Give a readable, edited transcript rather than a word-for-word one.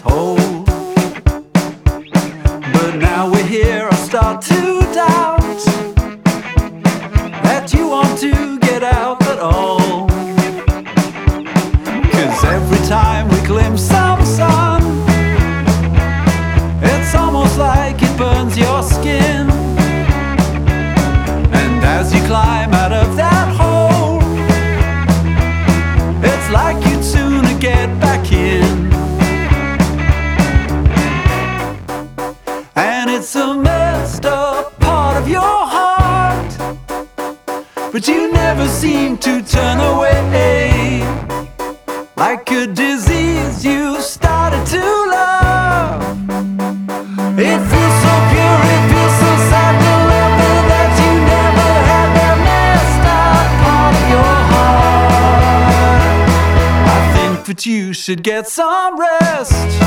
hold. But now we're here, I start to doubt that you want to get out at all. 'Cause every time we glimpse some sun, it's almost like it burns your skin. And as you climb out of that hole, it's like you'd sooner get back in. And it's a messed up part of your heart, but you never seem to turn away. Like a disease you started to love. It feels so pure, it feels so sad to love that you never had that messed up part of your heart. I think that you should get some rest.